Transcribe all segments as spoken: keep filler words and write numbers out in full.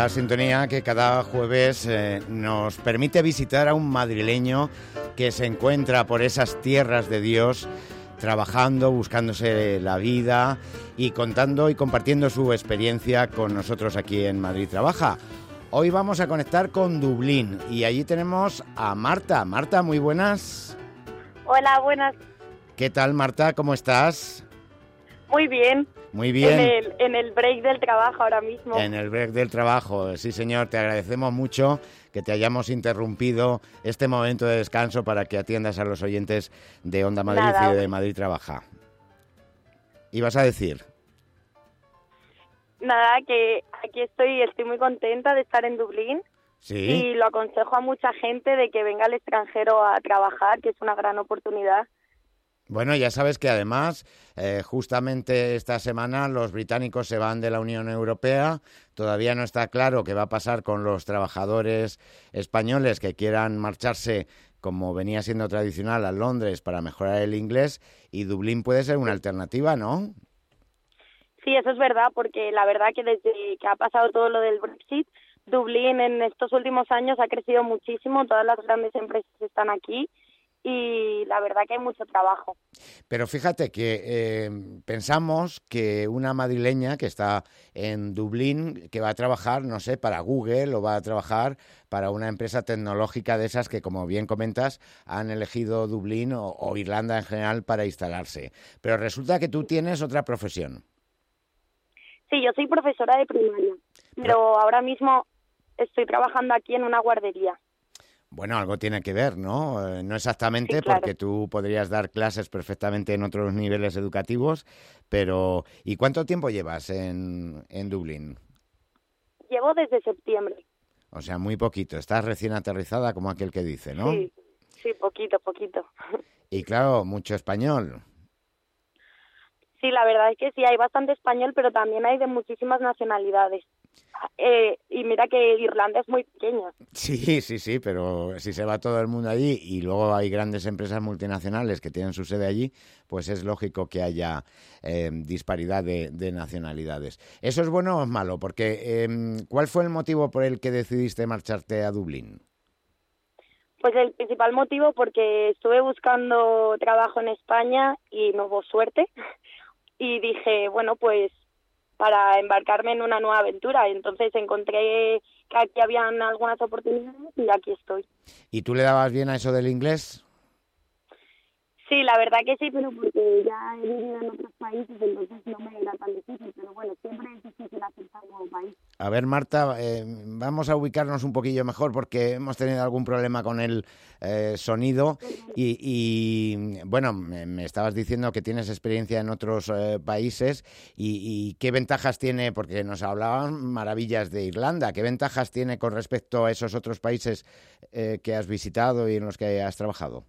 la sintonía que cada jueves eh, nos permite visitar a un madrileño que se encuentra por esas tierras de Dios, trabajando, buscándose la vida y contando y compartiendo su experiencia con nosotros aquí en Madrid Trabaja. Hoy vamos a conectar con Dublín y allí tenemos a Marta. Marta, muy buenas. Hola, buenas. ¿Qué tal, Marta? ¿Cómo estás? Muy bien. Muy bien. En el, en el break del trabajo ahora mismo. En el break del trabajo, sí señor, te agradecemos mucho que te hayamos interrumpido este momento de descanso para que atiendas a los oyentes de Onda Madrid Nada. y de Madrid Trabaja. ¿Ibas a decir? Nada, que aquí estoy, estoy muy contenta de estar en Dublín. Sí. Y lo aconsejo a mucha gente de que venga al extranjero a trabajar, que es una gran oportunidad. Bueno, ya sabes que además, eh, justamente esta semana los británicos se van de la Unión Europea. Todavía no está claro qué va a pasar con los trabajadores españoles que quieran marcharse, como venía siendo tradicional, a Londres para mejorar el inglés. Y Dublín puede ser una alternativa, ¿no? Sí, eso es verdad, porque la verdad que desde que ha pasado todo lo del Brexit, Dublín en estos últimos años ha crecido muchísimo. Todas las grandes empresas están aquí. Y la verdad que hay mucho trabajo. Pero fíjate que eh, pensamos que una madrileña que está en Dublín, que va a trabajar, no sé, para Google o va a trabajar para una empresa tecnológica de esas que, como bien comentas, han elegido Dublín o, o Irlanda en general para instalarse. Pero resulta que tú tienes otra profesión. Sí, yo soy profesora de primaria, pero ahora mismo estoy trabajando aquí en una guardería. Bueno, algo tiene que ver, ¿no? Eh, no exactamente, Sí, claro. porque tú podrías dar clases perfectamente en otros niveles educativos, pero ¿y cuánto tiempo llevas en, en Dublín? Llevo desde septiembre. O sea, muy poquito. Estás recién aterrizada, como aquel que dice, ¿no? Sí, sí, poquito, poquito. Y claro, mucho español. Sí, la verdad es que sí, hay bastante español, pero también hay de muchísimas nacionalidades. Eh, y mira que Irlanda es muy pequeña. Sí, sí, sí, pero si se va todo el mundo allí y luego hay grandes empresas multinacionales que tienen su sede allí, pues es lógico que haya eh, disparidad de, de nacionalidades. ¿Eso es bueno o es malo? Porque eh, ¿cuál fue el motivo por el que decidiste marcharte a Dublín? Pues el principal motivo porque estuve buscando trabajo en España y no hubo suerte. Y dije, bueno, pues para embarcarme en una nueva aventura. Entonces encontré que aquí habían algunas oportunidades y aquí estoy. ¿Y tú le dabas bien a eso del inglés? Sí, la verdad que sí, pero porque ya he vivido en otros países, entonces no me era tan difícil. Pero bueno, siempre es difícil aceptar un nuevo país. A ver, Marta, eh, vamos a ubicarnos un poquillo mejor porque hemos tenido algún problema con el eh, sonido y, y, bueno, me, me estabas diciendo que tienes experiencia en otros eh, países y, y qué ventajas tiene, porque nos hablaban maravillas de Irlanda, qué ventajas tiene con respecto a esos otros países eh, que has visitado y en los que has trabajado.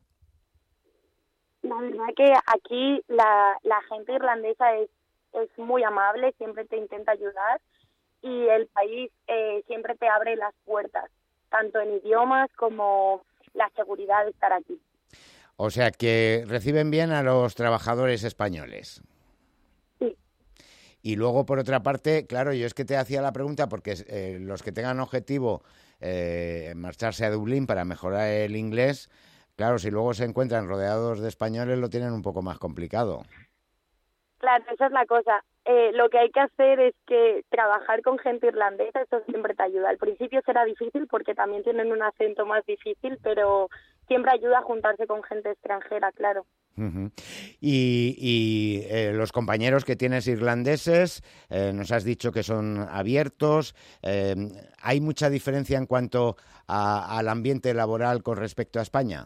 La verdad que aquí la, la gente irlandesa es, es muy amable, siempre te intenta ayudar y el país eh, siempre te abre las puertas, tanto en idiomas como la seguridad de estar aquí. O sea, que reciben bien a los trabajadores españoles. Sí. Y luego, por otra parte, claro, yo es que te hacía la pregunta porque eh, los que tengan objetivo eh, marcharse a Dublín para mejorar el inglés, claro, si luego se encuentran rodeados de españoles lo tienen un poco más complicado. Claro, esa es la cosa. Eh, lo que hay que hacer es que trabajar con gente irlandesa, eso siempre te ayuda. Al principio será difícil porque también tienen un acento más difícil, pero siempre ayuda a juntarse con gente extranjera, claro. Uh-huh. Y, y eh, los compañeros que tienes irlandeses, eh, nos has dicho que son abiertos. Eh, ¿Hay mucha diferencia en cuanto a, al ambiente laboral con respecto a España?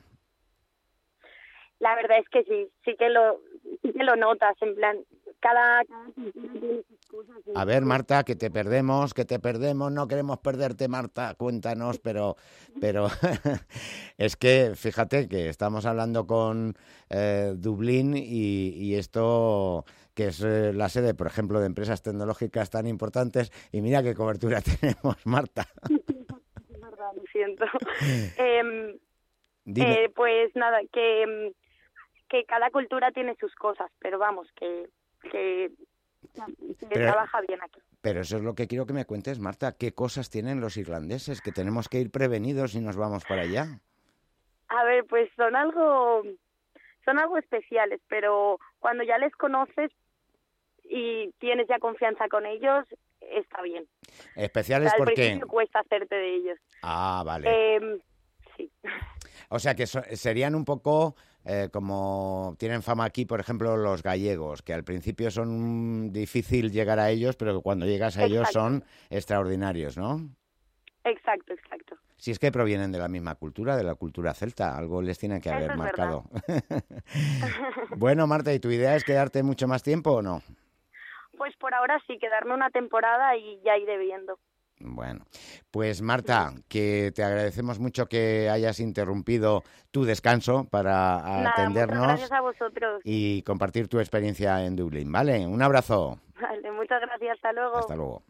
La verdad es que sí, sí que lo, sí que lo notas, en plan, cada, cada cultura tiene sus cosas. A ver, Marta, que te perdemos, que te perdemos, no queremos perderte, Marta, cuéntanos, pero, pero es que fíjate que estamos hablando con eh, Dublín y, y esto que es eh, la sede, por ejemplo, de empresas tecnológicas tan importantes, y mira qué cobertura tenemos, Marta. Es verdad, lo siento. eh, Dime. eh, pues nada, que, que cada cultura tiene sus cosas, pero vamos, que... que Se Pero- trabaja bien aquí. Pero eso es lo que quiero que me cuentes, Marta. ¿Qué cosas tienen los irlandeses? Que tenemos que ir prevenidos si nos vamos para allá. A ver, pues son algo, son algo especiales, pero cuando ya les conoces y tienes ya confianza con ellos, está bien. O Especiales sea, al porque... principio cuesta hacerte de ellos. Ah, vale. Eh, sí. O sea que so- serían un poco eh, como tienen fama aquí, por ejemplo, los gallegos, que al principio son difícil llegar a ellos, pero que cuando llegas a ellos Exacto. son extraordinarios, ¿no? Exacto, exacto. Si es que provienen de la misma cultura, de la cultura celta, algo les tiene que Eso haber es marcado. Bueno, Marta, ¿y tu idea es quedarte mucho más tiempo o no? Pues por ahora sí, quedarme una temporada y ya iré viendo. Bueno, pues Marta, que te agradecemos mucho que hayas interrumpido tu descanso para Nada, muchas atendernos gracias a vosotros. y compartir tu experiencia en Dublín, ¿vale? Un abrazo. Vale, muchas gracias, hasta luego. Hasta luego.